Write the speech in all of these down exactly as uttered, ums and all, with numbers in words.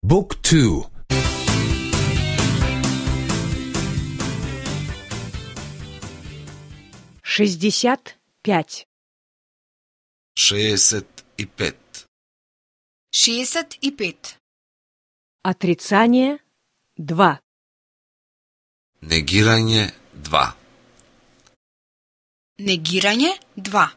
بوك تو шестьдесят пять. шестьдесят и пет. шестьдесят и пет. Отрицание два. Негирање два. Негирање два.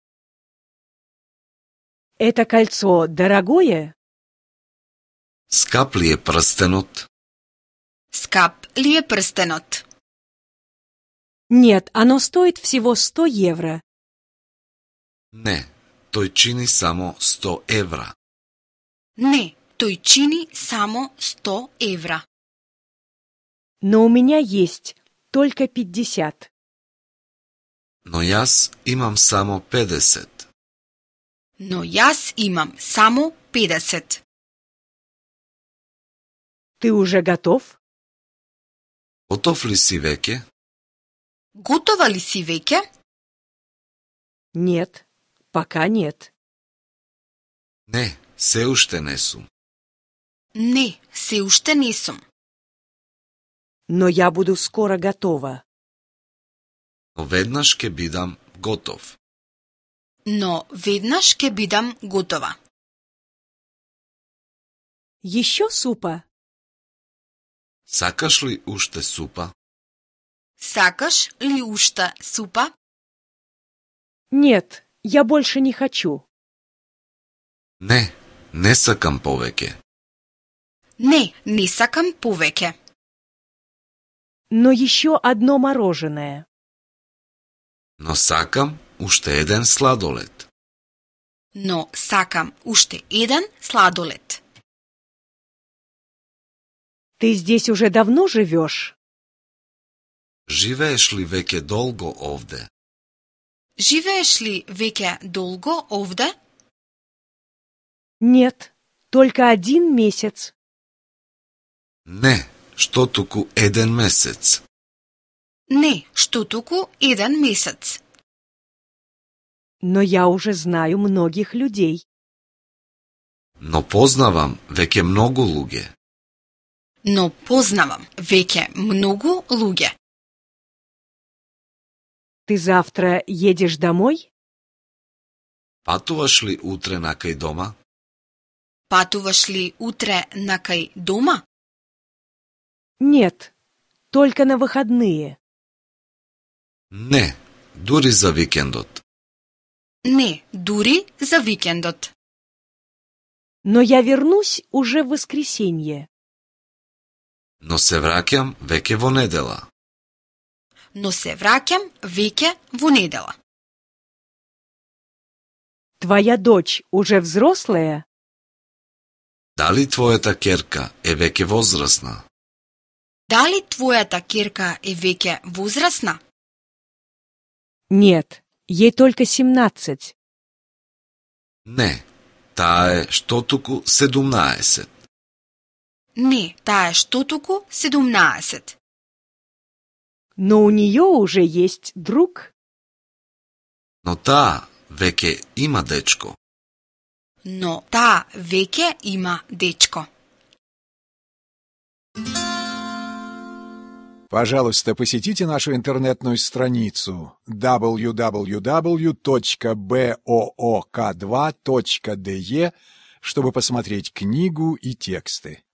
Это кольцо дорогое? Скап ли е прстенот? Скап ли е прстенот? Нет, оно стоит всего сто евро. Не, тој чини само сто евра. Не, тој чини само сто евра. Но у меня есть только пятьдесят. Но јас имам само педесет. Но јас имам само педесет. Ты уже готов? Готов ли си веќе? Готова ли си веќе? Нет, пока нет. Не, се уште не сум. Не, се уште не сум. Но я буду скоро готова. Но веднаш ќе бидам готов. Но веднаш ќе бидам готова. Еще супа? Сакаш ли уште супа? Сакаш ли уште супа? Нет, я больше не хочу. Не, не сакам повеќе. Не, не сакам повеќе. Но еще одно мороженое. Но сакам уште еден сладолед. Но сакам уште еден сладолед. Ты здесь уже давно живешь? Живееш ли веќе долго овде? Живееш ли веќе долго овде? Нет, только один месяц. Не, што туку еден месец. Не, што туку еден месец. Но я уже знаю многих людей. Но познавам веќе многу луѓе. Но познавам веќе многу луѓе. Ты завтра едешь домой? Патуваш ли утре накај дома? Патуваш ли утре накај дома? Нет, только на выходные. Не, дури за викендот. Не, дури за викендот. Но я вернусь уже в воскресенье. Но се враќам веќе во недела. Но се враќам веќе во недела. Твоя дочь уже взрослая? Дали твојата ќерка е веќе возрасна? Дали твојата ќерка е веќе возрасна? Нет, ей только семнадцать. Не, таа е што туку седумнаесет. Не, таа е што туку седумнаесет. Но у нее уже есть друг. Но таа веќе има дечко. Но таа веќе има дечко. Пожалуйста, посетите нашу интернетную страницу дабл ю дабл ю дабл ю точка боок два точка де, чтобы посмотреть книгу и тексты.